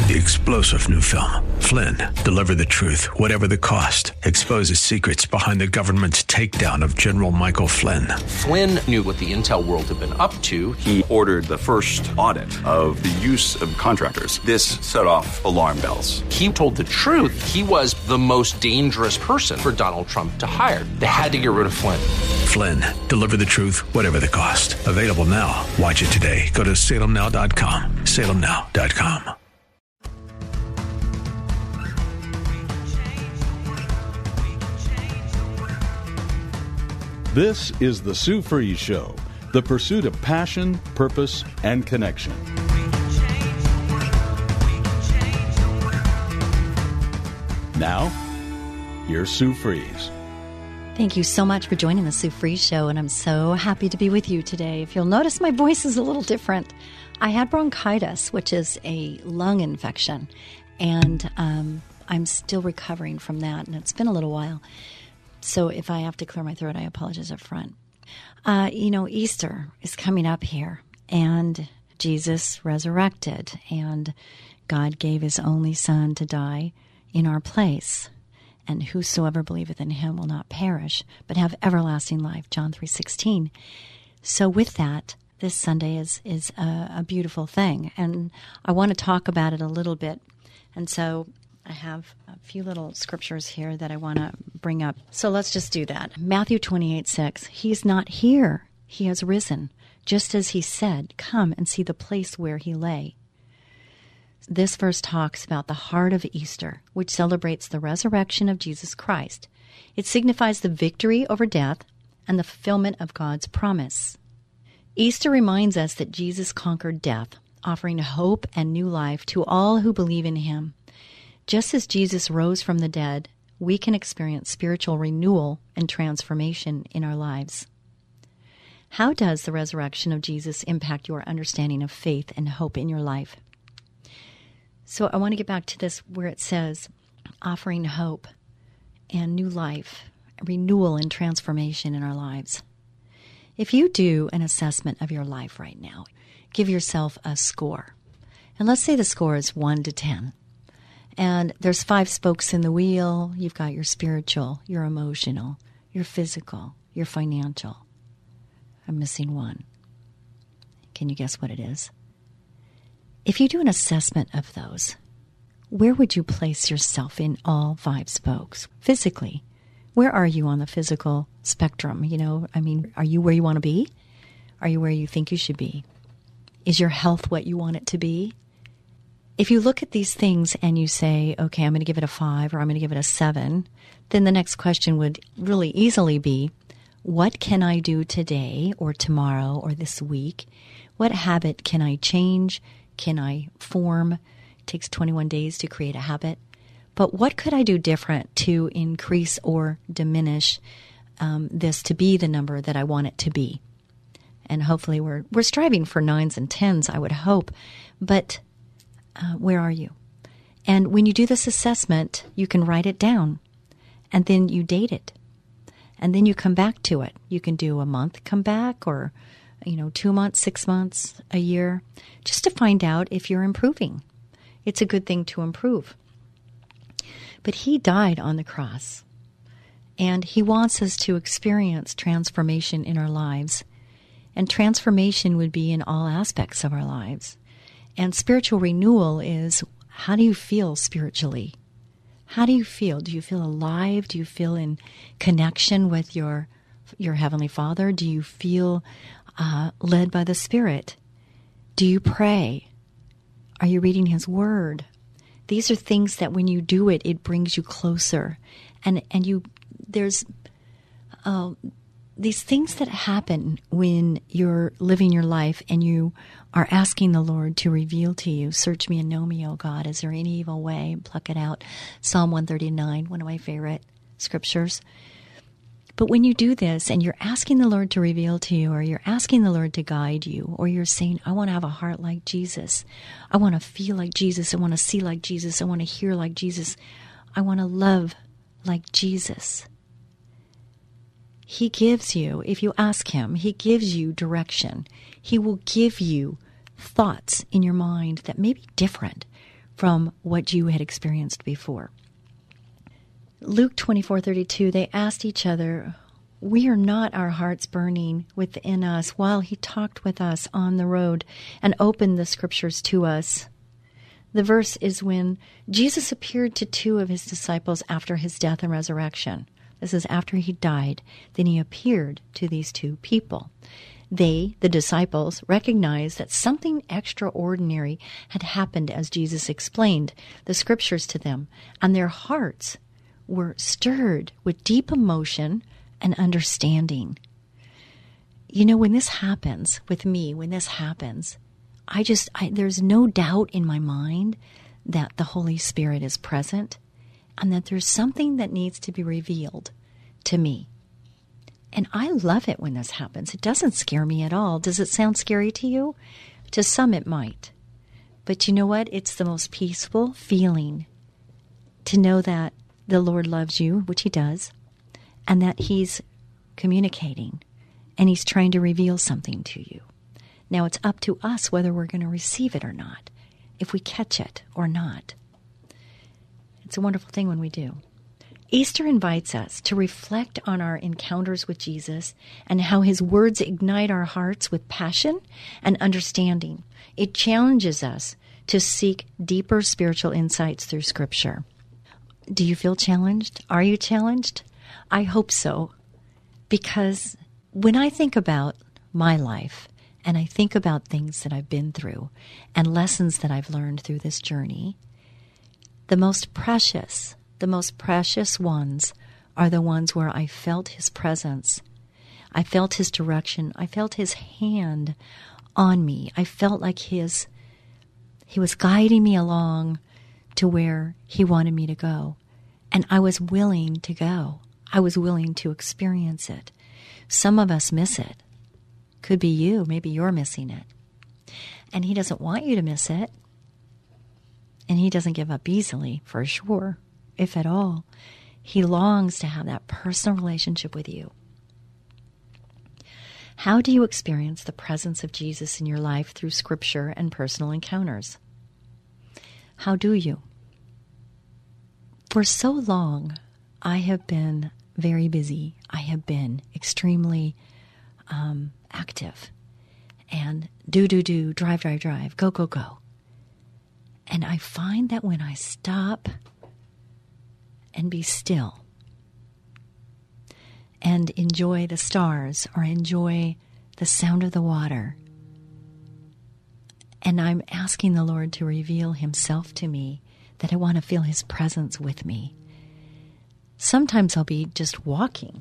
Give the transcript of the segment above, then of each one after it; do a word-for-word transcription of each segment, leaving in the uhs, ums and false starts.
The explosive new film, Flynn, deliver the truth, whatever the cost, exposes secrets behind the government's takedown of General Michael Flynn. Flynn knew what the intel world had been up to. He ordered the first audit of the use of contractors. This set off alarm bells. He told the truth. He was the most dangerous person for Donald Trump to hire. They had to get rid of Flynn. Flynn, deliver the truth, whatever the cost. Available now. Watch it today. Go to salem now dot com. salem now dot com. This is the Sue Fries Show, the pursuit of passion, purpose, and connection. Now, here's Sue Fries. Thank you so much for joining the Sue Fries Show, and I'm so happy to be with you today. If you'll notice, my voice is a little different. I had bronchitis, which is a lung infection, and um, I'm still recovering from that, and it's been a little while. So if I have to clear my throat, I apologize up front. Uh, you know, Easter is coming up here, and Jesus resurrected, and God gave his only Son to die in our place. And whosoever believeth in him will not perish, but have everlasting life, John three sixteen. So with that, this Sunday is, is a, a beautiful thing, and I want to talk about it a little bit. And so I have a few little scriptures here that I want to bring up. So let's just do that. Matthew twenty-eight six, he's not here. He has risen. Just as he said, come and see the place where he lay. This verse talks about the heart of Easter, which celebrates the resurrection of Jesus Christ. It signifies the victory over death and the fulfillment of God's promise. Easter reminds us that Jesus conquered death, offering hope and new life to all who believe in him. Just as Jesus rose from the dead, we can experience spiritual renewal and transformation in our lives. How does the resurrection of Jesus impact your understanding of faith and hope in your life? So I want to get back to this where it says, offering hope and new life, renewal and transformation in our lives. If you do an assessment of your life right now, give yourself a score. And let's say the score is one to ten. And there's five spokes in the wheel. You've got your spiritual, your emotional, your physical, your financial. I'm missing one. Can you guess what it is? If you do an assessment of those, where would you place yourself in all five spokes? Physically, where are you on the physical spectrum? You know, I mean, are you where you want to be? Are you where you think you should be? Is your health what you want it to be? If you look at these things and you say, okay, I'm going to give it a five or I'm going to give it a seven, then the next question would really easily be, what can I do today or tomorrow or this week? What habit can I change? Can I form? It takes twenty-one days to create a habit. But what could I do different to increase or diminish um, this to be the number that I want it to be? And hopefully we're we're striving for nines and tens, I would hope. But uh, where are you? And when you do this assessment, you can write it down. And then you date it. And then you come back to it. You can do a month come back or, you know, two months, six months, a year, just to find out if you're improving. It's a good thing to improve. But he died on the cross. And he wants us to experience transformation in our lives. And transformation would be in all aspects of our lives. And spiritual renewal is, how do you feel spiritually? How do you feel? Do you feel alive? Do you feel in connection with your your Heavenly Father? Do you feel uh, led by the Spirit? Do you pray? Are you reading His Word? These are things that when you do it, it brings you closer. And and you there's uh, these things that happen when you're living your life and you are asking the Lord to reveal to you, search me and know me, O God. Is there any evil way? And pluck it out. Psalm one thirty-nine, one of my favorite scriptures. But when you do this and you're asking the Lord to reveal to you, or you're asking the Lord to guide you, or you're saying, I want to have a heart like Jesus. I want to feel like Jesus. I want to see like Jesus. I want to hear like Jesus. I want to love like Jesus. He gives you, if you ask Him, He gives you direction. He will give you thoughts in your mind that may be different from what you had experienced before. Luke twenty-four thirty-two, they asked each other, "We are not our hearts burning within us while he talked with us on the road and opened the scriptures to us?" The verse is when Jesus appeared to two of his disciples after his death and resurrection. This is after he died. Then he appeared to these two people. They, the disciples, recognized that something extraordinary had happened as Jesus explained the scriptures to them, and their hearts were stirred with deep emotion and understanding. You know, when this happens with me, when this happens, I just, I, there's no doubt in my mind that the Holy Spirit is present and that there's something that needs to be revealed to me. And I love it when this happens. It doesn't scare me at all. Does it sound scary to you? To some it might. But you know what? It's the most peaceful feeling to know that the Lord loves you, which he does, and that he's communicating and he's trying to reveal something to you. Now it's up to us whether we're going to receive it or not, if we catch it or not. It's a wonderful thing when we do. Easter invites us to reflect on our encounters with Jesus and how his words ignite our hearts with passion and understanding. It challenges us to seek deeper spiritual insights through Scripture. Do you feel challenged? Are you challenged? I hope so, because when I think about my life and I think about things that I've been through and lessons that I've learned through this journey, the most precious The most precious ones are the ones where I felt his presence. I felt his direction. I felt his hand on me. I felt like his, he was guiding me along to where he wanted me to go. And I was willing to go. I was willing to experience it. Some of us miss it. Could be you. Maybe you're missing it. And he doesn't want you to miss it. And he doesn't give up easily, for sure. If at all. He longs to have that personal relationship with you. How do you experience the presence of Jesus in your life through Scripture and personal encounters? How do you? For so long, I have been very busy. I have been extremely um, active. And do, do, do, drive, drive, drive, go, go, go. And I find that when I stop and be still and enjoy the stars or enjoy the sound of the water, and I'm asking the Lord to reveal himself to me, that I want to feel his presence with me. Sometimes I'll be just walking.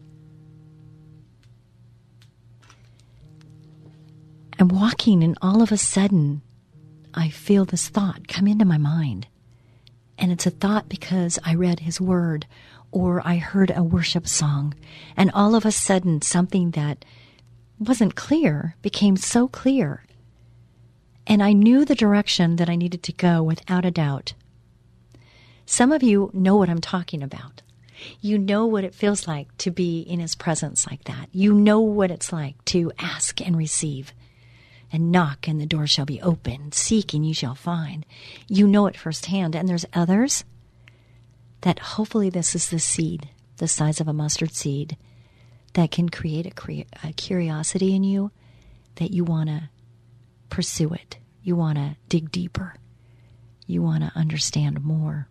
I'm walking and all of a sudden I feel this thought come into my mind. And it's a thought because I read his word or I heard a worship song. And all of a sudden, something that wasn't clear became so clear. And I knew the direction that I needed to go without a doubt. Some of you know what I'm talking about. You know what it feels like to be in his presence like that. You know what it's like to ask and receive. And knock, and the door shall be opened. Seek, and ye shall find. You know it firsthand. And there's others that hopefully this is the seed, the size of a mustard seed, that can create a, cre- a curiosity in you that you want to pursue it. You want to dig deeper. You want to understand more.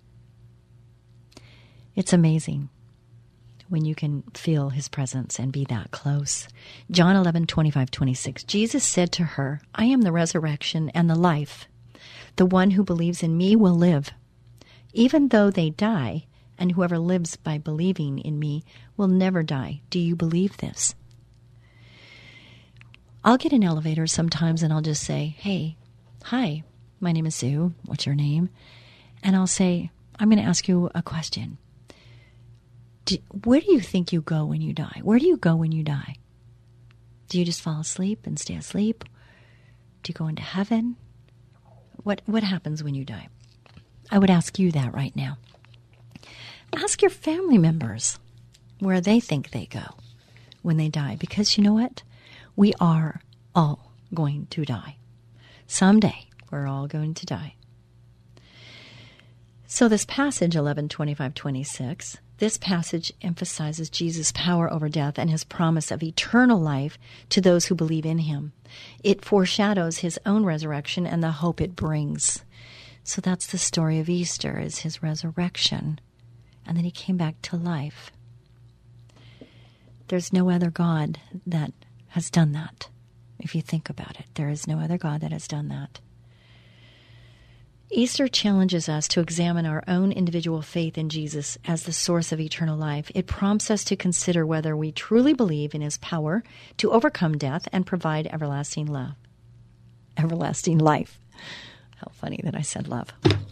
It's amazing when you can feel his presence and be that close. John eleven, twenty-five, twenty-six. Jesus said to her, I am the resurrection and the life. The one who believes in me will live, even though they die, and whoever lives by believing in me will never die. Do you believe this? I'll get in elevators sometimes and I'll just say, hey, hi, my name is Sue. What's your name? And I'll say, I'm going to ask you a question. Do, where do you think you go when you die? Where do you go when you die? Do you just fall asleep and stay asleep? Do you go into heaven? What what happens when you die? I would ask you that right now. Ask your family members where they think they go when they die. Because you know what? We are all going to die. Someday, we're all going to die. So this passage, eleven twenty-five twenty-six, this passage emphasizes Jesus' power over death and his promise of eternal life to those who believe in him. It foreshadows his own resurrection and the hope it brings. So that's the story of Easter, is his resurrection. And then he came back to life. There's no other God that has done that. If you think about it, there is no other God that has done that. Easter challenges us to examine our own individual faith in Jesus as the source of eternal life. It prompts us to consider whether we truly believe in his power to overcome death and provide everlasting love. Everlasting life. How funny that I said love.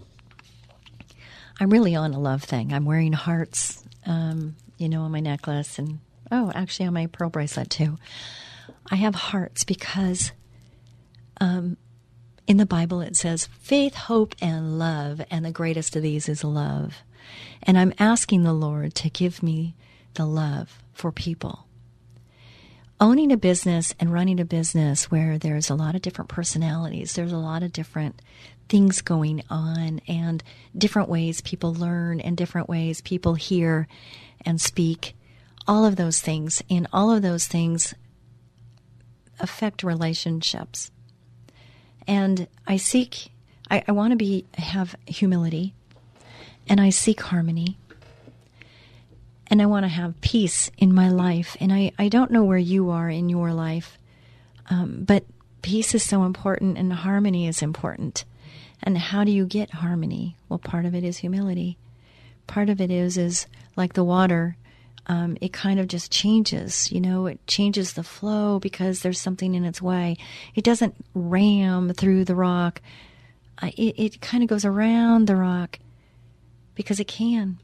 I'm really on a love thing. I'm wearing hearts, um, you know, on my necklace, and, oh, actually on my pearl bracelet too. I have hearts because um, in the Bible it says faith, hope, and love, and the greatest of these is love. And I'm asking the Lord to give me the love for people. Owning a business and running a business where there's a lot of different personalities, there's a lot of different things going on, and different ways people learn, and different ways people hear and speak, all of those things, and all of those things affect relationships. And I seek, I, I want to be have humility, and I seek harmony, and I want to have peace in my life. And I, I don't know where you are in your life, um, but peace is so important, and harmony is important. And how do you get harmony? Well, part of it is humility. Part of it is, is like the water, um, it kind of just changes, you know, it changes the flow because there's something in its way. It doesn't ram through the rock. Uh, it, it kind of goes around the rock because it can.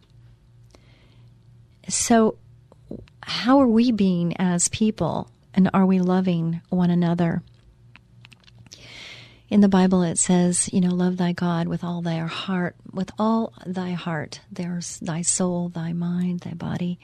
So how are we being as people, and are we loving one another? In the Bible it says, you know, love thy God with all thy heart, with all thy heart. There's thy soul, thy mind, thy body.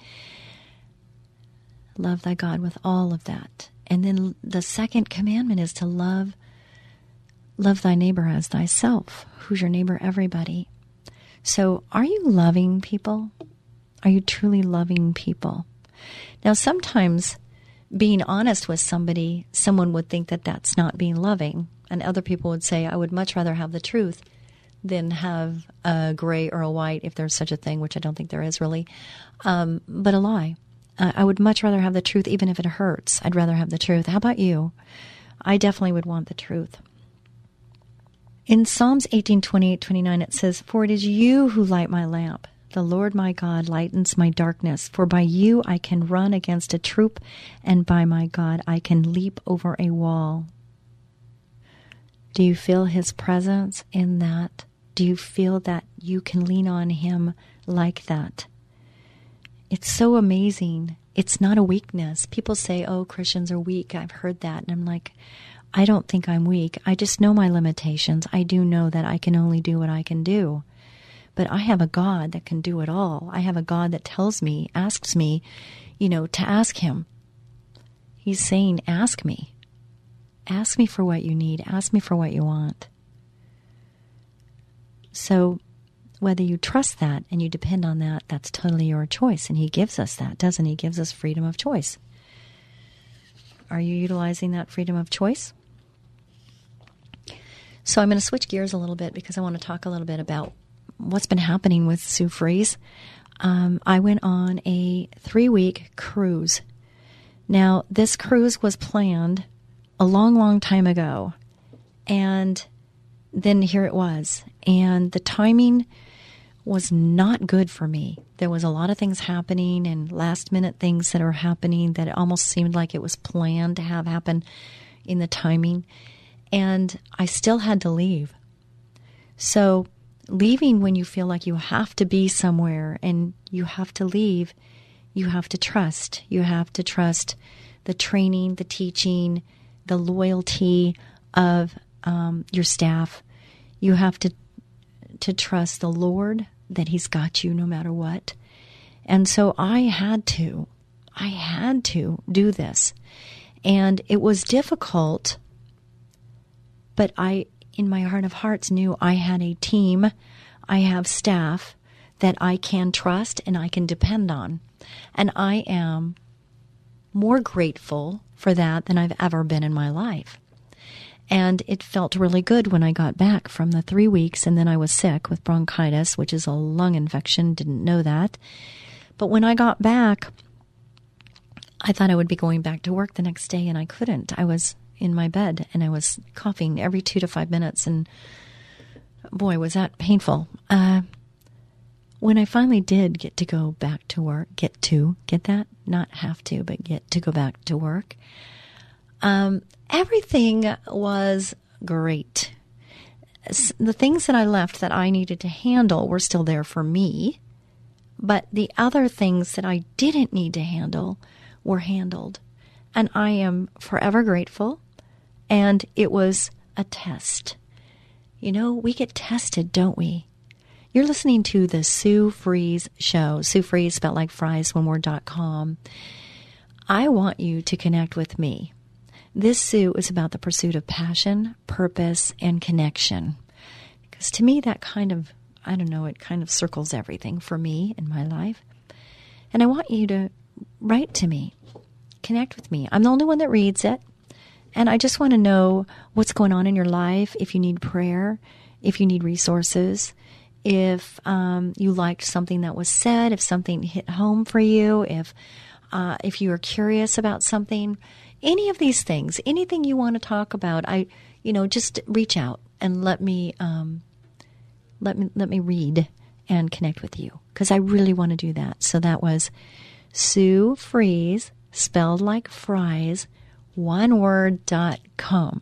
Love thy God with all of that. And then the second commandment is to love, love thy neighbor as thyself. Who's your neighbor? Everybody. So are you loving people? Are you truly loving people? Now, sometimes being honest with somebody, someone would think that that's not being loving. And other people would say, I would much rather have the truth than have a gray or a white, if there's such a thing, which I don't think there is really, um, but a lie. Uh, I would much rather have the truth, even if it hurts. I'd rather have the truth. How about you? I definitely would want the truth. In Psalms eighteen, twenty-eight, twenty-nine, it says, for it is you who light my lamp. The Lord my God lightens my darkness. For by you I can run against a troop, and by my God I can leap over a wall. Do you feel his presence in that? Do you feel that you can lean on him like that? It's so amazing. It's not a weakness. People say, oh, Christians are weak. I've heard that. And I'm like, I don't think I'm weak. I just know my limitations. I do know that I can only do what I can do. But I have a God that can do it all. I have a God that tells me, asks me, you know, to ask him. He's saying, ask me. Ask me for what you need. Ask me for what you want. So whether you trust that and you depend on that, that's totally your choice. And he gives us that, doesn't he? He gives us freedom of choice. Are you utilizing that freedom of choice? So I'm going to switch gears a little bit because I want to talk a little bit about what's been happening with Sue Fries. Um, I went on a three-week cruise. Now, this cruise was planned a long, long time ago, and then here it was. And the timing was not good for me. There was a lot of things happening and last-minute things that are happening that it almost seemed like it was planned to have happen in the timing. And I still had to leave. So leaving when you feel like you have to be somewhere and you have to leave, you have to trust. You have to trust the training, the teaching, the loyalty of um, your staff. You have to to trust the Lord that he's got you no matter what. And so I had to, I had to do this. And it was difficult, but I, in my heart of hearts, knew I had a team. I have staff that I can trust and I can depend on. And I am more grateful for that than I've ever been in my life. And it felt really good when I got back from the three weeks, and then I was sick with bronchitis, which is a lung infection. Didn't know that. But when I got back, I thought I would be going back to work the next day, and I couldn't. I was in my bed, and I was coughing every two to five minutes, and boy, was that painful. Uh, when I finally did get to go back to work, get to, get that? Not have to, but get to go back to work, um, everything was great. The things that I left that I needed to handle were still there for me, but the other things that I didn't need to handle were handled. And I am forever grateful, and it was a test. You know, we get tested, don't we? You're listening to the Sue Fries Show. Sue Fries, spelled like fries, one word, dot com. I want you to connect with me. This Sue is about the pursuit of passion, purpose, and connection. Because to me, that kind of, I don't know, it kind of circles everything for me in my life. And I want you to write to me. Connect with me. I'm the only one that reads it. And I just want to know what's going on in your life, if you need prayer, if you need resources, if um, you liked something that was said, if something hit home for you, if uh, if you are curious about something, any of these things, anything you want to talk about, I, you know, just reach out and let me um, let me let me read and connect with you, because I really want to do that. So that was Sue Fries, spelled like fries, one word, dot com.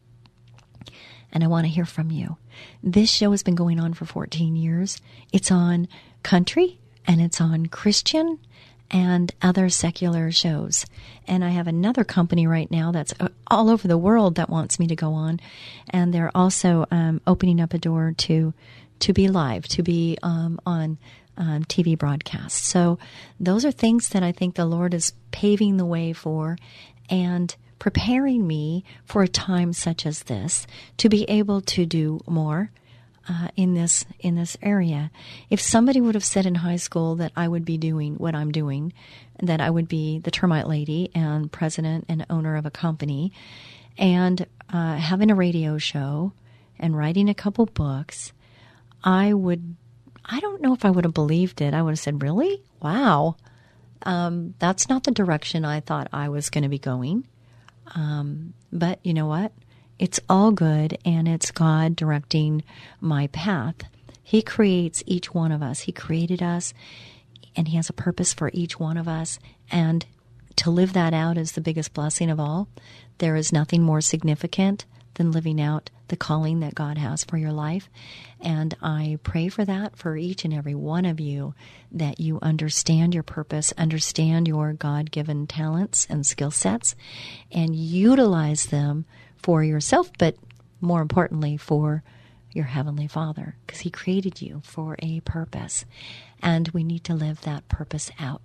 And I want to hear from you. This show has been going on for fourteen years. It's on country, and it's on Christian and other secular shows. And I have another company right now that's all over the world that wants me to go on. And they're also um, opening up a door to to be live, to be um, on um, T V broadcasts. So those are things that I think the Lord is paving the way for and preparing me for a time such as this to be able to do more uh, in this in this area. If somebody would have said in high school that I would be doing what I'm doing, that I would be the termite lady and president and owner of a company, and uh, having a radio show and writing a couple books, I would, I don't know if I would have believed it. I would have said, really? Wow. Um, that's not the direction I thought I was going to be going. Um, but you know what? It's all good, and it's God directing my path. He creates each one of us. He created us, and He has a purpose for each one of us. And to live that out is the biggest blessing of all. There is nothing more significant than living out the calling that God has for your life. And I pray for that for each and every one of you, that you understand your purpose, understand your God-given talents and skill sets, and utilize them for yourself, but more importantly for your Heavenly Father, because He created you for a purpose, and we need to live that purpose out.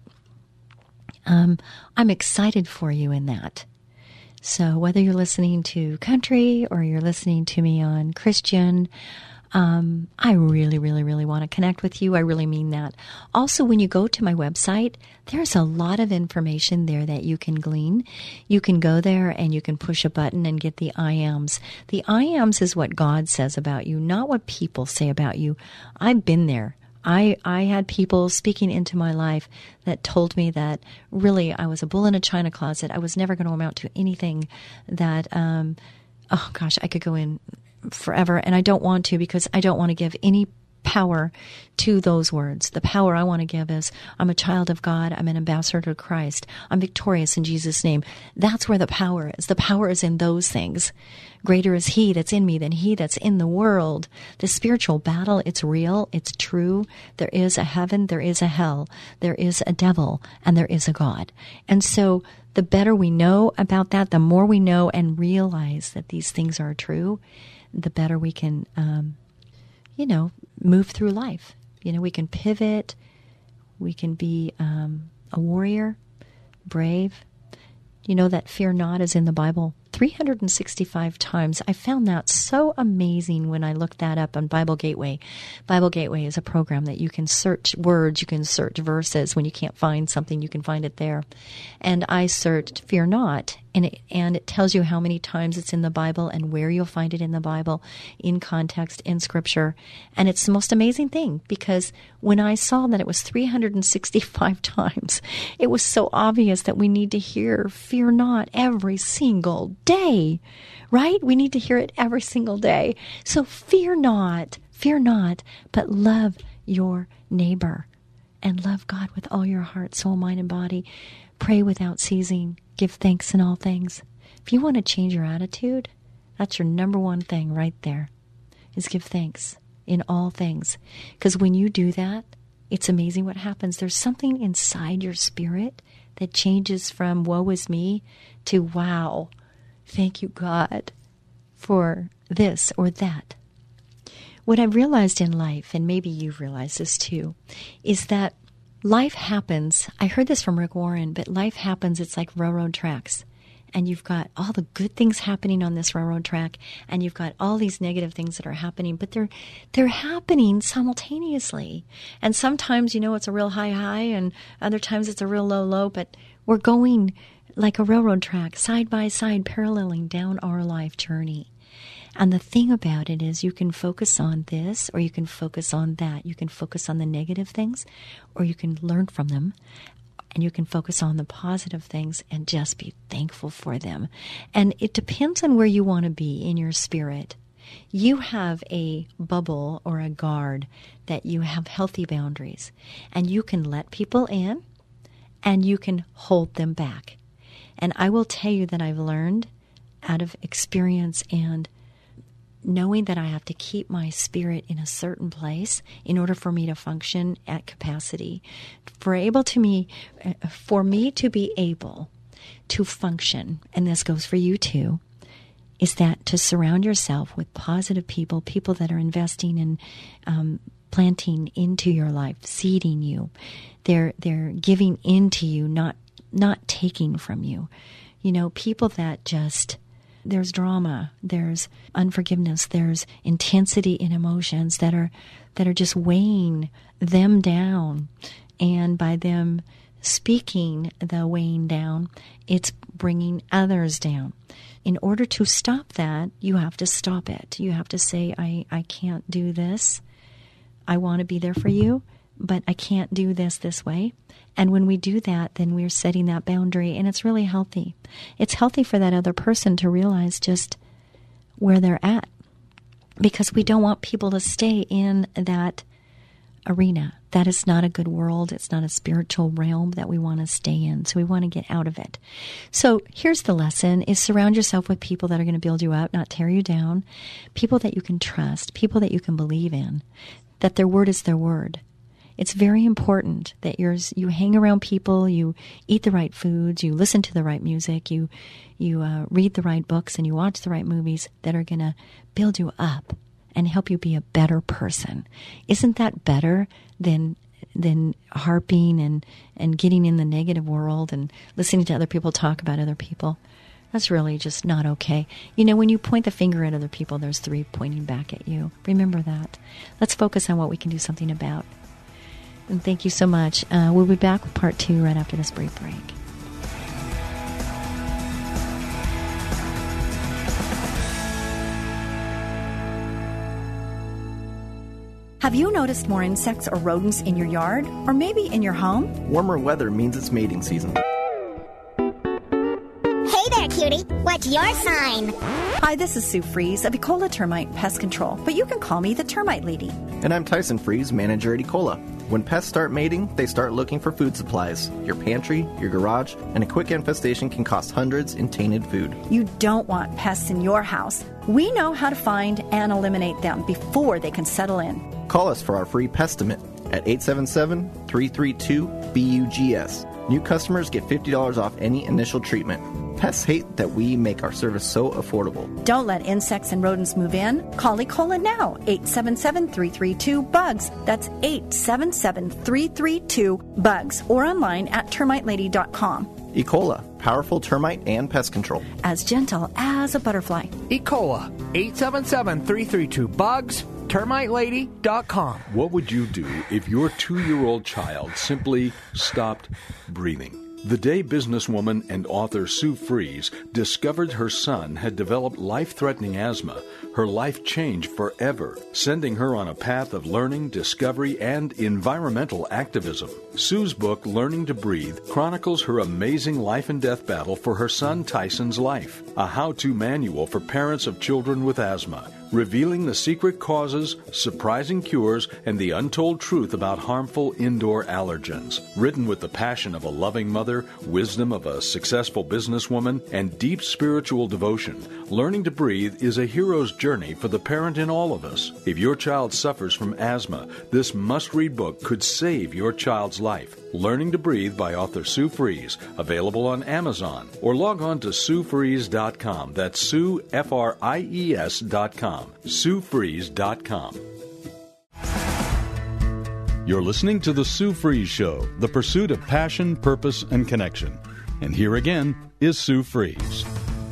Um, I'm excited for you in that. So whether you're listening to country or you're listening to me on Christian, um, I really, really, really want to connect with you. I really mean that. Also, when you go to my website, there's a lot of information there that you can glean. You can go there and you can push a button and get the I ams. The I ams is what God says about you, not what people say about you. I've been there. I, I had people speaking into my life that told me that really I was a bull in a china closet. I was never going to amount to anything that, um, oh gosh, I could go in forever. And I don't want to, because I don't want to give any power to those words. The power I want to give is, I'm a child of God. I'm an ambassador to Christ. I'm victorious in Jesus' name. That's where the power is. The power is in those things. Greater is He that's in me than he that's in the world. The spiritual battle, it's real. It's true. There is a heaven. There is a hell. There is a devil, and there is a God. And so the better we know about that, the more we know and realize that these things are true, the better we can, um, you know, move through life. You know, we can pivot. We can be um, a warrior, brave. You know that fear not is in the Bible three three hundred sixty-five times. I found that so amazing when I looked that up on Bible Gateway. Bible Gateway is a program that you can search words, you can search verses. When you can't find something, you can find it there. And I searched fear not, and it, and it tells you how many times it's in the Bible and where you'll find it in the Bible, in context, in Scripture. And it's the most amazing thing, because when I saw that it was three hundred sixty-five times, it was so obvious that we need to hear fear not every single day, right? We need to hear it every single day. So fear not, fear not, but love your neighbor and love God with all your heart, soul, mind, and body. Pray without ceasing. Give thanks in all things. If you want to change your attitude, that's your number one thing right there, is give thanks in all things. Because when you do that, it's amazing what happens. There's something inside your spirit that changes from woe is me to wow, thank you, God, for this or that. What I've realized in life, and maybe you've realized this too, is that life happens. I heard this from Rick Warren, but life happens, it's like railroad tracks. And you've got all the good things happening on this railroad track, and you've got all these negative things that are happening, but they're they're happening simultaneously. And sometimes, you know, it's a real high high, and other times it's a real low low, but we're going like a railroad track, side by side, paralleling down our life journey. And the thing about it is you can focus on this, or you can focus on that. You can focus on the negative things, or you can learn from them. And you can focus on the positive things and just be thankful for them. And it depends on where you want to be in your spirit. You have a bubble or a guard that you have healthy boundaries. And you can let people in, and you can hold them back. And I will tell you that I've learned out of experience and knowing that I have to keep my spirit in a certain place in order for me to function at capacity, for able to me, for me to be able to function, and this goes for you too, is that to surround yourself with positive people, people that are investing in um, planting into your life, seeding you. They're they're giving into you, not not taking from you. You know, people that just. There's drama, there's unforgiveness, there's intensity in emotions that are that are just weighing them down. And by them speaking the weighing down, it's bringing others down. In order to stop that, you have to stop it. You have to say, I, I can't do this. I want to be there for you, but I can't do this this way. And when we do that, then we're setting that boundary, and it's really healthy. It's healthy for that other person to realize just where they're at, because we don't want people to stay in that arena. That is not a good world. It's not a spiritual realm that we want to stay in. So we want to get out of it. So here's the lesson, is surround yourself with people that are going to build you up, not tear you down, people that you can trust, people that you can believe in, that their word is their word. It's very important that you're, you hang around people, you eat the right foods, you listen to the right music, you you uh, read the right books, and you watch the right movies that are going to build you up and help you be a better person. Isn't that better than than harping and, and getting in the negative world and listening to other people talk about other people? That's really just not okay. You know, when you point the finger at other people, there's three pointing back at you. Remember that. Let's focus on what we can do something about. And thank you so much. Uh, we'll be back with part two right after this brief break. Have you noticed more insects or rodents in your yard, or maybe in your home? Warmer weather means it's mating season. Hey there, cutie. What's your sign? Hi, this is Sue Fries of Ecola Termite Pest Control, but you can call me the Termite Lady. And I'm Tyson Fries, manager at Ecola. When pests start mating, they start looking for food supplies. Your pantry, your garage, and a quick infestation can cost hundreds in tainted food. You don't want pests in your house. We know how to find and eliminate them before they can settle in. Call us for our free Pestimate at eight seven seven, three three two, B U G S. New customers get fifty dollars off any initial treatment. Pests hate that we make our service so affordable. Don't let insects and rodents move in. Call Ecola now, eight seven seven, three three two, B U G S. That's eight seven seven, three three two, B U G S, or online at termite lady dot com. E. cola, powerful termite and pest control. As gentle as a butterfly. E. cola, eight seven seven, three three two, bugs, termite lady dot com. What would you do if your two-year-old child simply stopped breathing? The day businesswoman and author Sue Fries discovered her son had developed life-threatening asthma, her life changed forever, sending her on a path of learning, discovery, and environmental activism. Sue's book, Learning to Breathe, chronicles her amazing life and death battle for her son Tyson's life, a how-to manual for parents of children with asthma, revealing the secret causes, surprising cures, and the untold truth about harmful indoor allergens. Written with the passion of a loving mother, wisdom of a successful businesswoman, and deep spiritual devotion, Learning to Breathe is a hero's journey for the parent in all of us. If your child suffers from asthma, this must-read book could save your child's life. Learning to Breathe by author Sue Fries, available on Amazon, or log on to sue fries dot com. That's Sue, F R I E S dot com. sue fries dot com. You're listening to The Sue Fries Show, the pursuit of passion, purpose, and connection. And here again is Sue Fries.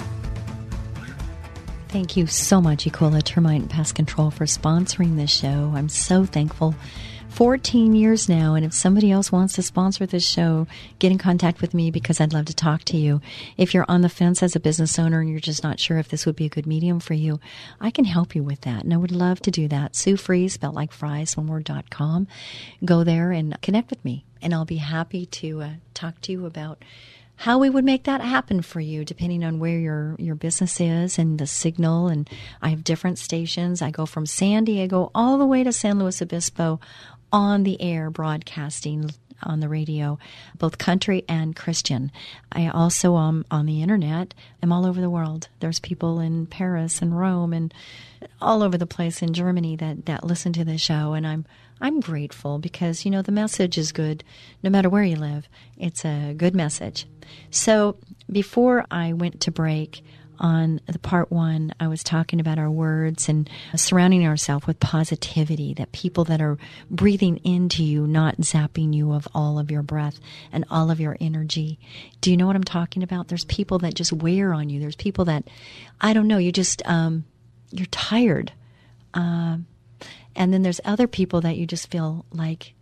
Thank you so much, E. cola Termite and Pest Control, for sponsoring this show. I'm so thankful. fourteen years now, and if somebody else wants to sponsor this show, get in contact with me because I'd love to talk to you. If you're on the fence as a business owner and you're just not sure if this would be a good medium for you, I can help you with that, and I would love to do that. Sue Fries, spelled like fries, one word, dot com. Go there and connect with me, and I'll be happy to uh, talk to you about how we would make that happen for you, depending on where your, your business is and the signal. And I have different stations. I go from San Diego all the way to San Luis Obispo on the air, broadcasting on the radio, both country and Christian. I also am on the internet. I'm all over the world. There's people in Paris and Rome and all over the place in Germany that, that listen to this show. And I'm I'm grateful because, you know, the message is good no matter where you live. It's a good message. So before I went to break on the part one, I was talking about our words and surrounding ourselves with positivity, that people that are breathing into you, not zapping you of all of your breath and all of your energy. Do you know what I'm talking about? There's people that just wear on you. There's people that, I don't know, you just, um, you're tired. Uh, and then there's other people that you just feel like,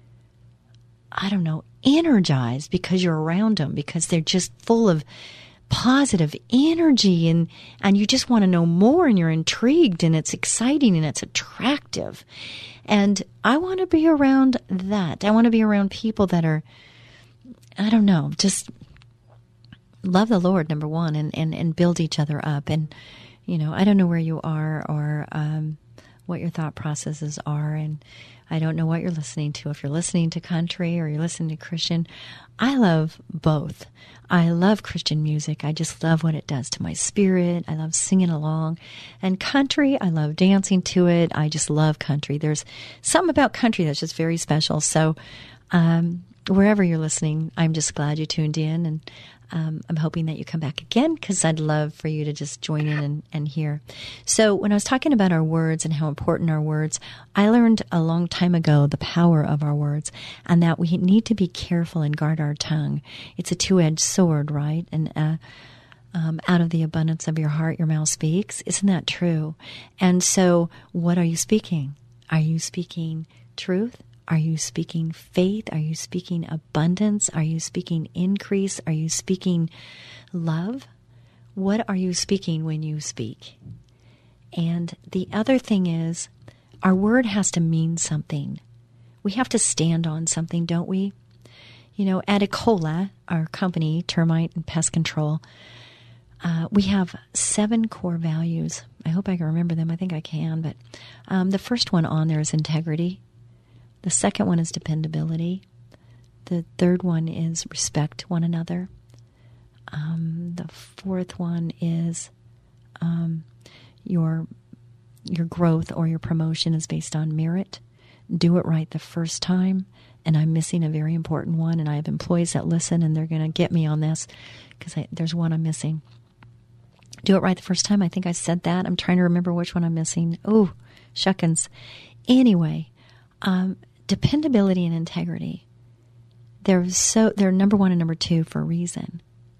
I don't know, energized because you're around them, because they're just full of positive energy, and, and you just want to know more, and you're intrigued, and it's exciting, and it's attractive. And I want to be around that. I want to be around people that are, I don't know, just love the Lord, number one, and, and, and build each other up. And, you know, I don't know where you are or um, what your thought processes are, and I don't know what you're listening to. If you're listening to country or you're listening to Christian, I love both. I love Christian music. I just love what it does to my spirit. I love singing along. And country, I love dancing to it. I just love country. There's something about country that's just very special. So um, wherever you're listening, I'm just glad you tuned in. And um, I'm hoping that you come back again, because I'd love for you to just join in and, and hear. So when I was talking about our words and how important our words, I learned a long time ago the power of our words, and that we need to be careful and guard our tongue. It's a two-edged sword, right? And uh, um, out of the abundance of your heart, your mouth speaks. Isn't that true? And so what are you speaking? Are you speaking truth? Are you speaking faith? Are you speaking abundance? Are you speaking increase? Are you speaking love? What are you speaking when you speak? And the other thing is, our word has to mean something. We have to stand on something, don't we? You know, at E. cola, our company, Termite and Pest Control, uh, we have seven core values. I hope I can remember them. I think I can. But um, the first one on there is integrity. The second one is dependability. The third one is respect one another. Um, the fourth one is um, your your growth or your promotion is based on merit. Do it right the first time. And I'm missing a very important one, and I have employees that listen, and they're going to get me on this because there's one I'm missing. Do it right the first time. I think I said that. I'm trying to remember which one I'm missing. Oh, shuckins. Anyway, um, dependability and integrity. They're so they're number one and number two for a reason.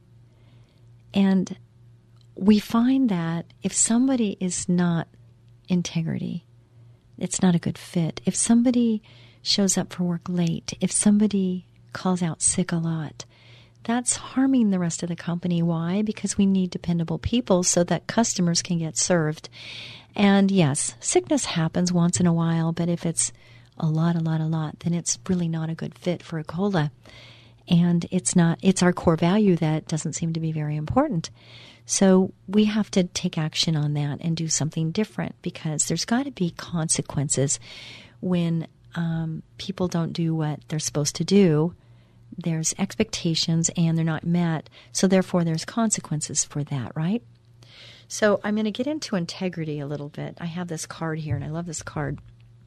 And we find that if somebody is not integrity, it's not a good fit. If somebody shows up for work late, if somebody calls out sick a lot, that's harming the rest of the company. Why? Because we need dependable people so that customers can get served. And yes, sickness happens once in a while, but if it's a lot, a lot, a lot, then it's really not a good fit for a COLA. And it's not, it's our core value that doesn't seem to be very important. So we have to take action on that and do something different, because there's got to be consequences when um, people don't do what they're supposed to do. There's expectations and they're not met. So therefore there's consequences for that, right? So I'm going to get into integrity a little bit. I have this card here and I love this card.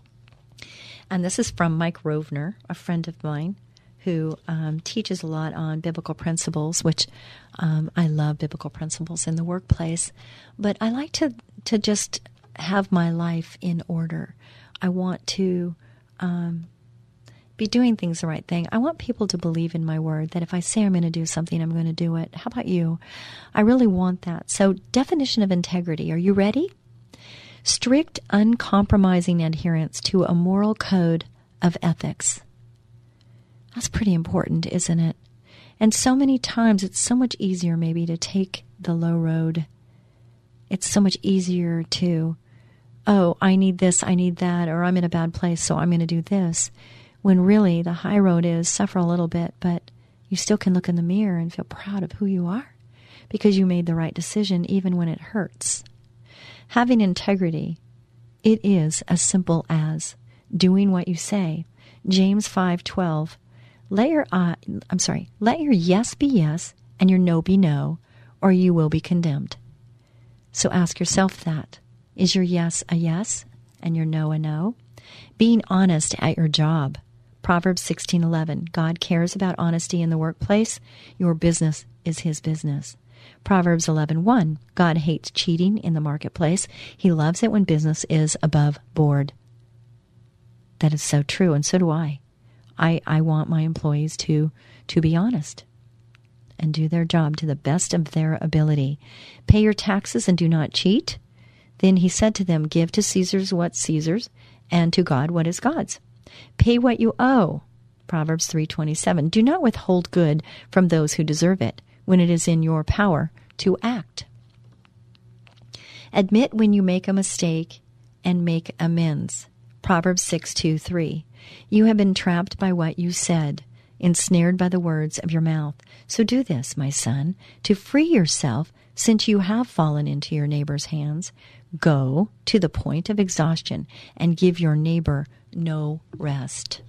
And this is from Mike Rovner, a friend of mine, who um, teaches a lot on biblical principles, which um, I love biblical principles in the workplace. But I like to, to just have my life in order. I want to um, be doing things the right thing. I want people to believe in my word, that if I say I'm going to do something, I'm going to do it. How about you? I really want that. So, definition of integrity. Are you ready? Strict, uncompromising adherence to a moral code of ethics. That's pretty important, isn't it? And so many times it's so much easier maybe to take the low road. It's so much easier to, oh, I need this, I need that, or I'm in a bad place, so I'm going to do this. When really the high road is suffer a little bit, but you still can look in the mirror and feel proud of who you are because you made the right decision even when it hurts. Having integrity, it is as simple as doing what you say. James five twelve. Let your uh, I'm sorry, let your yes be yes and your no be no, or you will be condemned. So ask yourself that. Is your yes a yes and your no a no? Being honest at your job. Proverbs sixteen eleven. God cares about honesty in the workplace. Your business is his business. Proverbs eleven one. God hates cheating in the marketplace. He loves it when business is above board. That is so true, and so do I. I, I want my employees to, to be honest and do their job to the best of their ability. Pay your taxes and do not cheat. Then he said to them, give to Caesar's what's Caesar's, and to God what is God's. Pay what you owe. Proverbs three twenty-seven. Do not withhold good from those who deserve it when it is in your power to act. Admit when you make a mistake and make amends. Proverbs six two three. You have been trapped by what you said, ensnared by the words of your mouth. So do this, my son, to free yourself, since you have fallen into your neighbor's hands. Go to the point of exhaustion and give your neighbor no rest.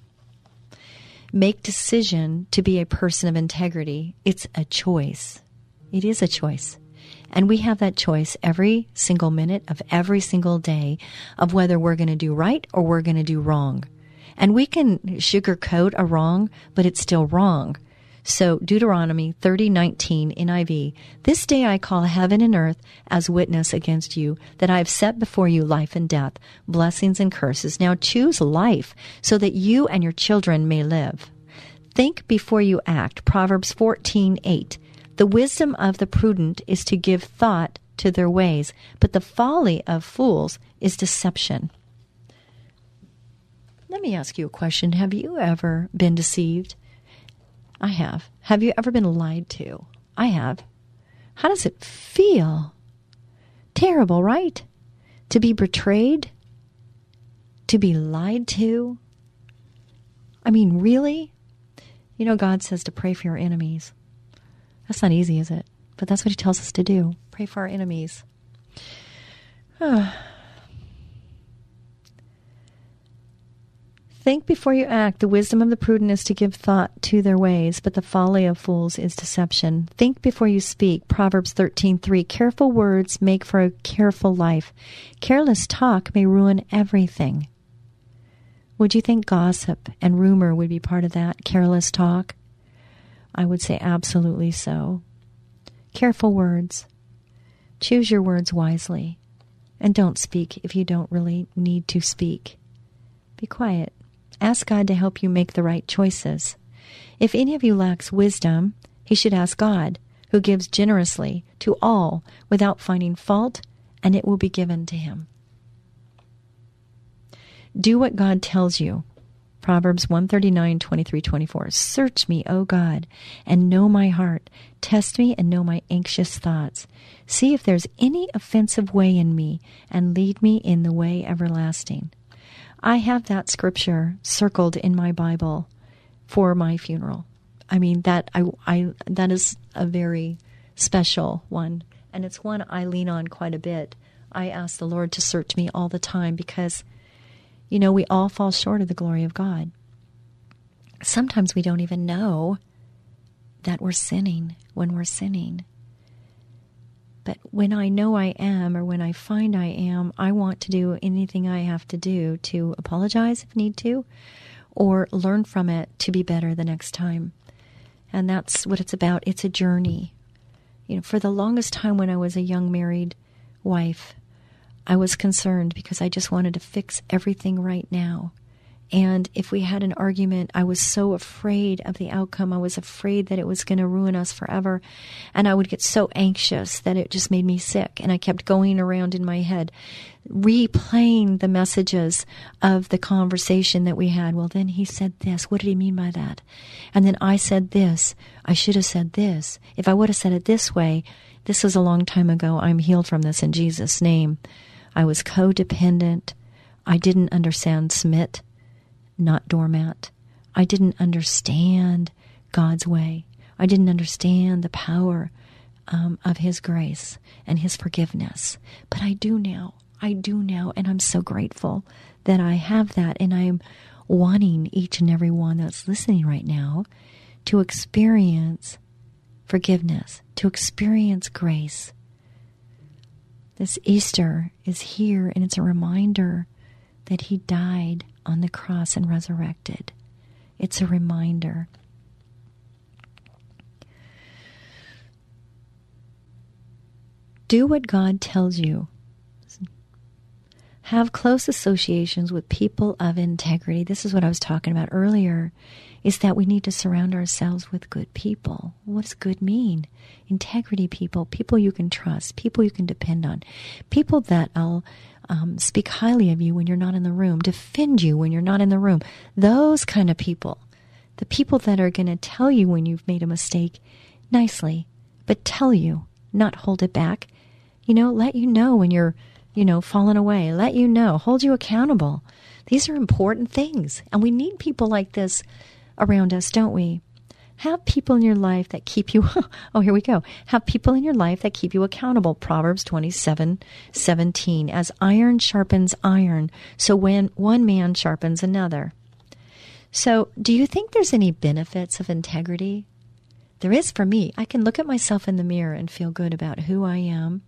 Make decision to be a person of integrity. It's a choice. It is a choice. And we have that choice every single minute of every single day of whether we're going to do right or we're going to do wrong. And we can sugarcoat a wrong, but it's still wrong. So Deuteronomy thirty nineteen N I V, this day I call heaven and earth as witness against you, that I have set before you life and death, blessings and curses. Now choose life, so that you and your children may live. Think before you act. Proverbs fourteen eight. The wisdom of the prudent is to give thought to their ways, but the folly of fools is deception. Let me ask you a question. Have you ever been deceived? I have. Have you ever been lied to? I have. How does it feel? Terrible, right? To be betrayed? To be lied to? I mean, really? You know, God says to pray for your enemies. That's not easy, is it? But that's what he tells us to do. Pray for our enemies. Think before you act. The wisdom of the prudent is to give thought to their ways, but the folly of fools is deception. Think before you speak. Proverbs thirteen three. Careful words make for a careful life. Careless talk may ruin everything. Would you think gossip and rumor would be part of that? Careless talk? I would say absolutely so. Careful words. Choose your words wisely. And don't speak if you don't really need to speak. Be quiet. Ask God to help you make the right choices. If any of you lacks wisdom, he should ask God, who gives generously to all without finding fault, and it will be given to him. Do what God tells you. Proverbs one thirty-nine, twenty-three, twenty-four. Search me, O God, and know my heart. Test me and know my anxious thoughts. See if there's any offensive way in me, and lead me in the way everlasting. I have that scripture circled in my Bible for my funeral. I mean, that I, I that is a very special one, and it's one I lean on quite a bit. I ask the Lord to search me all the time because, you know, we all fall short of the glory of God. Sometimes we don't even know that we're sinning when we're sinning. But when I know I am, or when I find I am, I want to do anything I have to do to apologize if need to, or learn from it to be better the next time. And that's what it's about. It's a journey. You know, for the longest time when I was a young married wife, I was concerned because I just wanted to fix everything right now. And if we had an argument, I was so afraid of the outcome. I was afraid that it was going to ruin us forever. And I would get so anxious that it just made me sick. And I kept going around in my head, replaying the messages of the conversation that we had. Well, then he said this. What did he mean by that? And then I said this. I should have said this. If I would have said it this way, this was a long time ago. I'm healed from this in Jesus' name. I was codependent. I didn't understand submit, not doormat. I didn't understand God's way. I didn't understand the power um, of His grace and His forgiveness. But I do now. I do now, and I'm so grateful that I have that, and I'm wanting each and every one that's listening right now to experience forgiveness, to experience grace. This Easter is here, and it's a reminder that He died on the cross and resurrected. It's a reminder. Do what God tells you. Have close associations with people of integrity. This is what I was talking about earlier, is that we need to surround ourselves with good people. What does good mean? Integrity people, people you can trust, people you can depend on, people that will um, speak highly of you when you're not in the room, defend you when you're not in the room. Those kind of people. The people that are going to tell you when you've made a mistake nicely, but tell you, not hold it back. You know, let you know when you're, you know, falling away. Let you know, hold you accountable. These are important things. And we need people like this around us, don't we? Have people in your life that keep you, oh, here we go. Have people in your life that keep you accountable. Proverbs twenty-seven seventeen. As iron sharpens iron, so when one man sharpens another. So do you think there's any benefits of integrity? There is for me. I can look at myself in the mirror and feel good about who I am.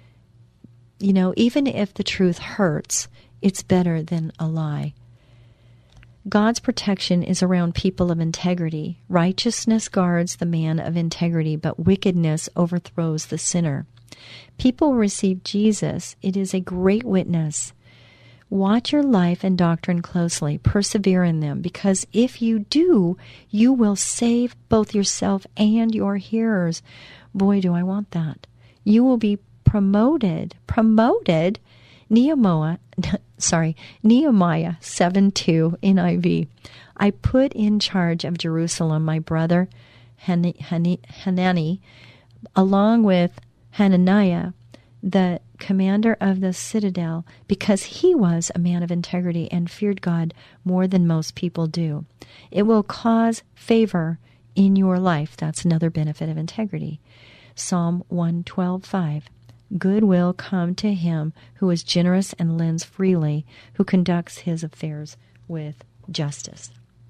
You know, even if the truth hurts, it's better than a lie. God's protection is around people of integrity. Righteousness guards the man of integrity, but wickedness overthrows the sinner. People receive Jesus. It is a great witness. Watch your life and doctrine closely. Persevere in them, because if you do, you will save both yourself and your hearers. Boy, do I want that. You will be promoted, promoted, Nehemiah, sorry, Nehemiah seven two N I V. I put in charge of Jerusalem my brother Han- Han- Hanani, along with Hananiah, the commander of the citadel, because he was a man of integrity and feared God more than most people do. It will cause favor in your life. That's another benefit of integrity. Psalm one twelve five. Good will come to him who is generous and lends freely, who conducts his affairs with justice.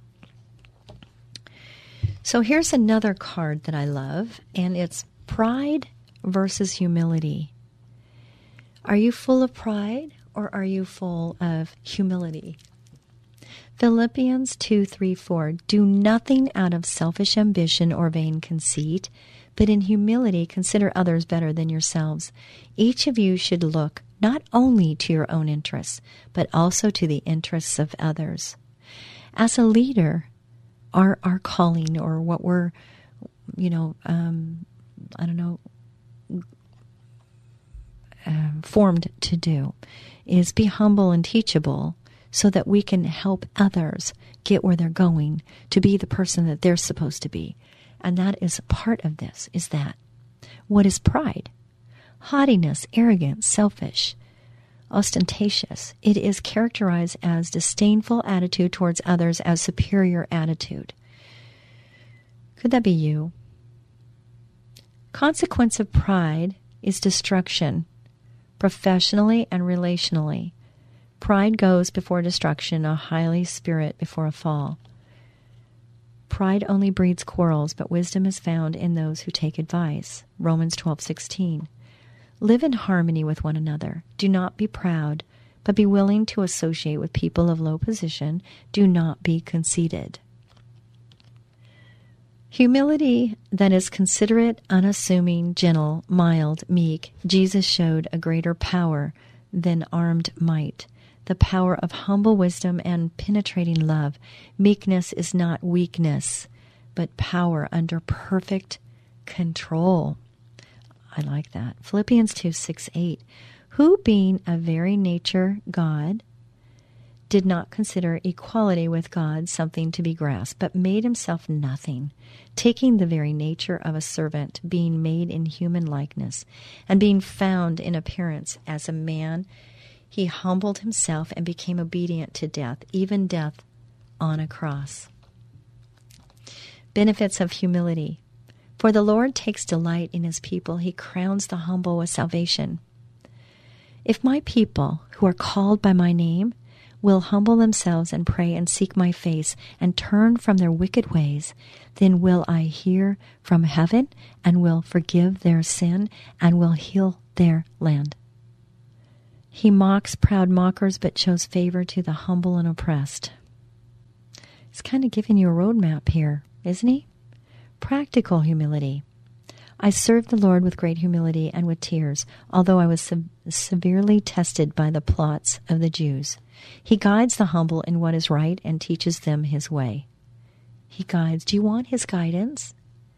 So here's another card that I love, and it's pride versus humility. Are you full of pride, or are you full of humility? Philippians two three four. Do nothing out of selfish ambition or vain conceit, but in humility consider others better than yourselves. Each of you should look not only to your own interests, but also to the interests of others. As a leader, our our calling, or what we're, you know, um, I don't know, uh, formed to do, is be humble and teachable so that we can help others get where they're going to be the person that they're supposed to be. And that is part of this, is that. What is pride? Haughtiness, arrogance, selfish, ostentatious. It is characterized as disdainful attitude towards others, as superior attitude. Could that be you? Consequence of pride is destruction, professionally and relationally. Pride goes before destruction, a haughty spirit before a fall. Pride only breeds quarrels, but wisdom is found in those who take advice. Romans twelve sixteen. Live in harmony with one another. Do not be proud, but be willing to associate with people of low position. Do not be conceited. Humility that is considerate, unassuming, gentle, mild, meek. Jesus showed a greater power than armed might, the power of humble wisdom and penetrating love. Meekness is not weakness, but power under perfect control. I like that. Philippians two, six, eight. Who, being a very nature God, did not consider equality with God something to be grasped, but made himself nothing, taking the very nature of a servant, being made in human likeness, and being found in appearance as a man, he humbled himself and became obedient to death, even death on a cross. Benefits of humility. For the Lord takes delight in his people. He crowns the humble with salvation. If my people, who are called by my name, will humble themselves and pray and seek my face and turn from their wicked ways, then will I hear from heaven and will forgive their sin and will heal their land. He mocks proud mockers, but shows favor to the humble and oppressed. He's kind of giving you a roadmap here, isn't he? Practical humility. I served the Lord with great humility and with tears, although I was se- severely tested by the plots of the Jews. He guides the humble in what is right and teaches them his way. He guides. Do you want his guidance?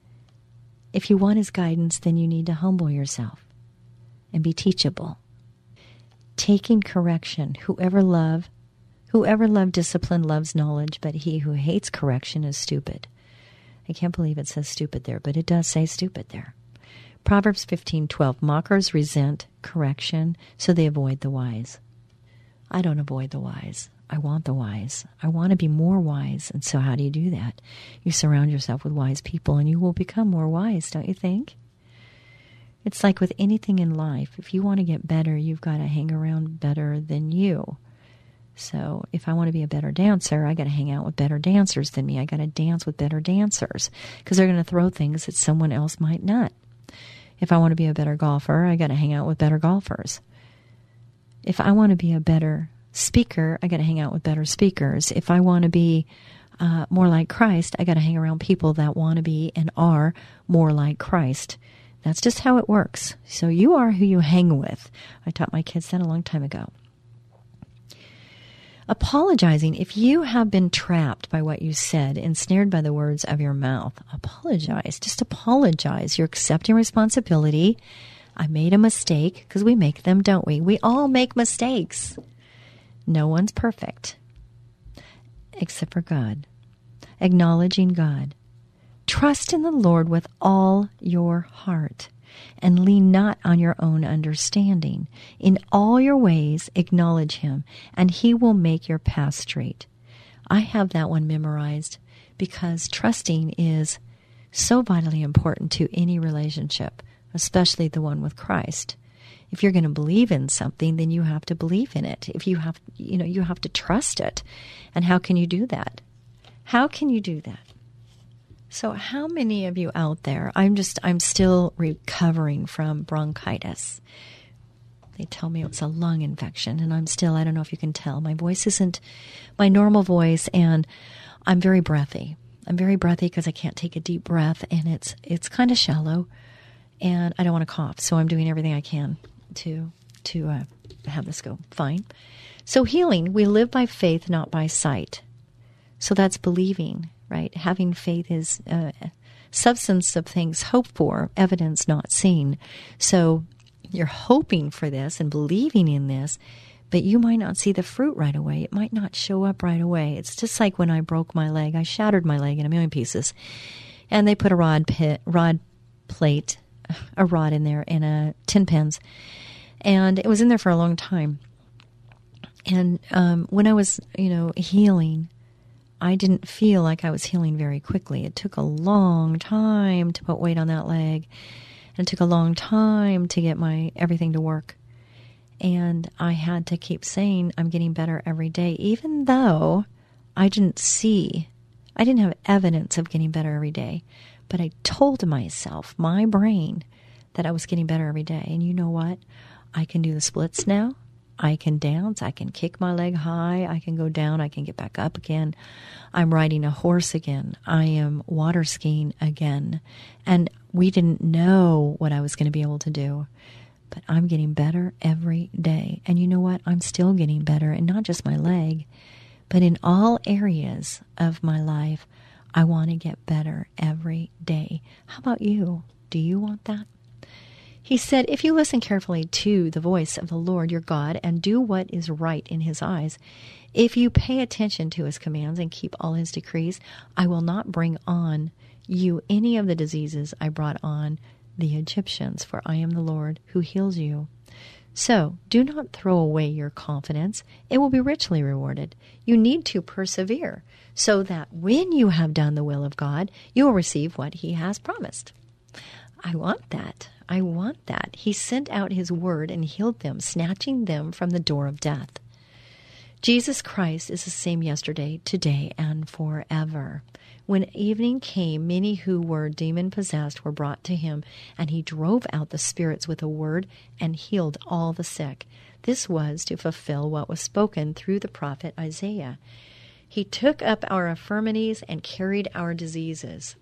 If you want his guidance, then you need to humble yourself and be teachable. Taking correction. Whoever love, whoever love discipline loves knowledge, but he who hates correction is stupid. I can't believe it says stupid there, but it does say stupid there. Proverbs fifteen twelve. Mockers resent correction, so they avoid the wise. I don't avoid the wise. I want the wise. I want to be more wise. And so how do you do that? You surround yourself with wise people and you will become more wise, don't you think? It's like with anything in life. If you want to get better, you've got to hang around better than you. So if I want to be a better dancer, I got to hang out with better dancers than me. I got to dance with better dancers because they're going to throw things that someone else might not. If I want to be a better golfer, I got to hang out with better golfers. If I want to be a better speaker, I got to hang out with better speakers. If I want to be uh, more like Christ, I got to hang around people that want to be and are more like Christ. That's just how it works. So you are who you hang with. I taught my kids that a long time ago. Apologizing. If you have been trapped by what you said, ensnared by the words of your mouth, apologize. Just apologize. You're accepting responsibility. I made a mistake, because we make them, don't we? We all make mistakes. No one's perfect, except for God. Acknowledging God. Trust in the Lord with all your heart, and lean not on your own understanding. In all your ways acknowledge him, and he will make your path straight. I have that one memorized because trusting is so vitally important to any relationship, especially the one with Christ. If you're going to believe in something, then you have to believe in it. If you have, you know, you have to trust it. And how can you do that? How can you do that? So how many of you out there, I'm just, I'm still recovering from bronchitis. They tell me it's a lung infection, and I'm still, I don't know if you can tell, my voice isn't my normal voice, and I'm very breathy. I'm very breathy because I can't take a deep breath, and it's it's kind of shallow, and I don't want to cough, so I'm doing everything I can to, to uh, have this go fine. So healing, we live by faith, not by sight. So that's believing. Right? Having faith is uh, substance of things hoped for, evidence not seen. So you're hoping for this and believing in this, but you might not see the fruit right away. It might not show up right away. It's just like when I broke my leg. I shattered my leg in a million pieces, and they put a rod pit, rod plate, a rod in there in a tin pins, and it was in there for a long time. And um, when I was, you know, healing, I didn't feel like I was healing very quickly. It took a long time to put weight on that leg, and it took a long time to get my everything to work. And I had to keep saying, I'm getting better every day, even though I didn't see, I didn't have evidence of getting better every day. But I told myself, my brain, that I was getting better every day. And you know what? I can do the splits now. I can dance. I can kick my leg high. I can go down. I can get back up again. I'm riding a horse again. I am water skiing again. And we didn't know what I was going to be able to do. But I'm getting better every day. And you know what? I'm still getting better. And not just my leg, but in all areas of my life, I want to get better every day. How about you? Do you want that? He said, if you listen carefully to the voice of the Lord your God and do what is right in his eyes, if you pay attention to his commands and keep all his decrees, I will not bring on you any of the diseases I brought on the Egyptians, for I am the Lord who heals you. So do not throw away your confidence. It will be richly rewarded. You need to persevere so that when you have done the will of God, you will receive what he has promised. I want that. I want that. He sent out his word and healed them, snatching them from the door of death. Jesus Christ is the same yesterday, today, and forever. When evening came, many who were demon-possessed were brought to him, and he drove out the spirits with a word and healed all the sick. This was to fulfill what was spoken through the prophet Isaiah. He took up our infirmities and carried our diseases.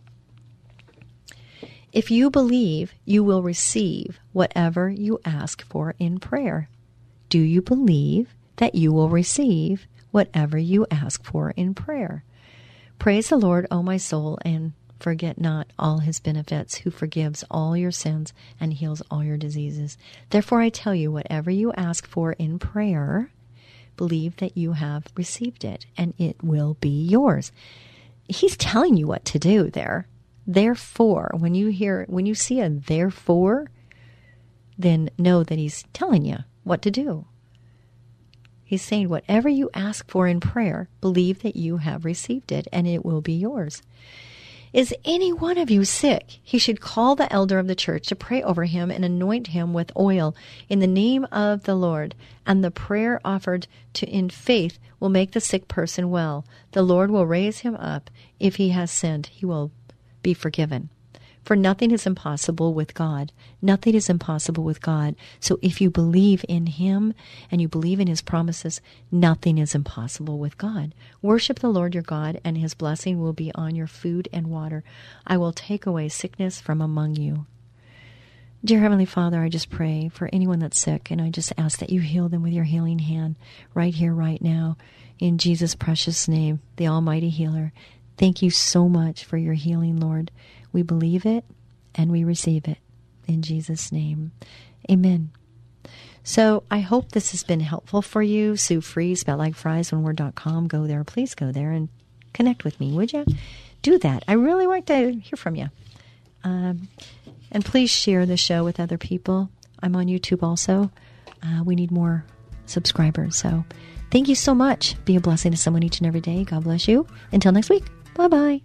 If you believe, you will receive whatever you ask for in prayer. Do you believe that you will receive whatever you ask for in prayer? Praise the Lord, O my soul, and forget not all his benefits, who forgives all your sins and heals all your diseases. Therefore I tell you, whatever you ask for in prayer, believe that you have received it, and it will be yours. He's telling you what to do there. Therefore, when you hear, when you see a therefore, then know that he's telling you what to do. He's saying, whatever you ask for in prayer, believe that you have received it, and it will be yours. Is any one of you sick? He should call the elder of the church to pray over him and anoint him with oil in the name of the Lord. And the prayer offered to in faith will make the sick person well. The Lord will raise him up. If he has sinned, he will be forgiven. For nothing is impossible with God. Nothing is impossible with God. So if you believe in him and you believe in his promises, nothing is impossible with God. Worship the Lord your God, and his blessing will be on your food and water. I will take away sickness from among you. Dear Heavenly Father, I just pray for anyone that's sick, and I just ask that you heal them with your healing hand right here, right now, in Jesus' precious name, the Almighty Healer. Thank you so much for your healing, Lord. We believe it and we receive it in Jesus' name. Amen. So I hope this has been helpful for you. Sue Fries, spelled like fries, one word dot com. Go there. Please go there and connect with me, would you? Do that. I really like to hear from you. Um, and please share the show with other people. I'm on YouTube also. Uh, we need more subscribers. So thank you so much. Be a blessing to someone each and every day. God bless you. Until next week. Bye-bye.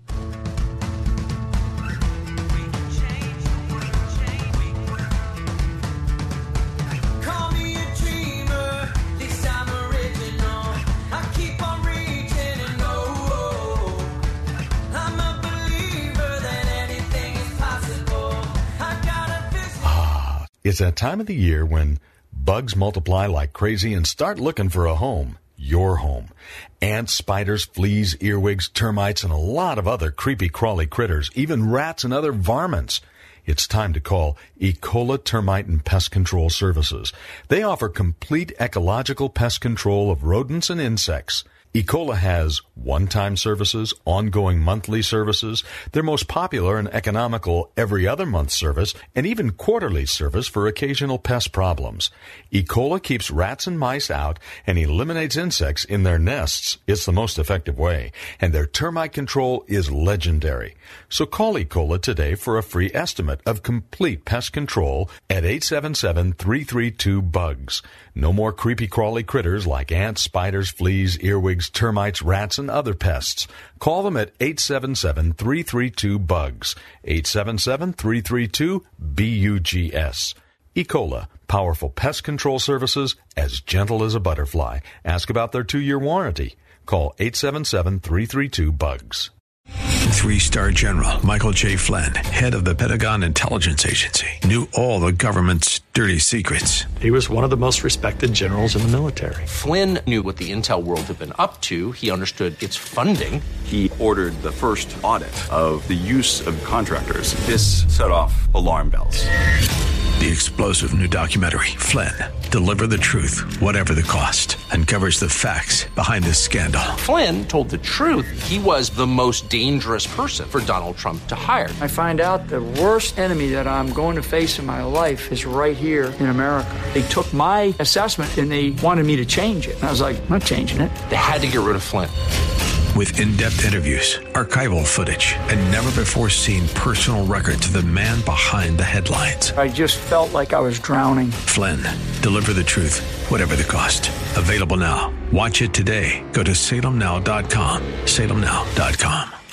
It's that time of the year when bugs multiply like crazy and start looking for a home. Your home. Ants, spiders, fleas, earwigs, termites, and a lot of other creepy crawly critters, even rats and other varmints. It's time to call Ecola Termite and Pest Control Services. They offer complete ecological pest control of rodents and insects. Ecola has one-time services, ongoing monthly services, their most popular and economical every other month service, and even quarterly service for occasional pest problems. Ecola keeps rats and mice out and eliminates insects in their nests. It's the most effective way, and their termite control is legendary. So call Ecola today for a free estimate of complete pest control at eight seven seven, three three two, bugs. No more creepy crawly critters like ants, spiders, fleas, earwigs, termites, rats, and other pests. Call them at eight seven seven, three three two, bugs. eight seven seven, three three two, B U G S. Ecola, powerful pest control services as gentle as a butterfly. Ask about their two-year warranty. Call eight seven seven, three three two, bugs. Three-star General Michael J. Flynn, head of the Pentagon Intelligence Agency, knew all the government's dirty secrets. He was one of the most respected generals in the military. Flynn knew what the intel world had been up to. He understood its funding. He ordered the first audit of the use of contractors. This set off alarm bells. The explosive new documentary, Flynn, Deliver the Truth, Whatever the Cost, uncovers the facts behind this scandal. Flynn told the truth. He was the most dangerous person for Donald Trump to hire. I find out the worst enemy that I'm going to face in my life is right here in America. They took my assessment and they wanted me to change it. And I was like, I'm not changing it. They had to get rid of Flynn. With in-depth interviews, archival footage, and never-before-seen personal records of the man behind the headlines. I just felt like I was drowning. Flynn, Deliver the Truth, Whatever the Cost. Available now. Watch it today. Go to salem now dot com. salem now dot com.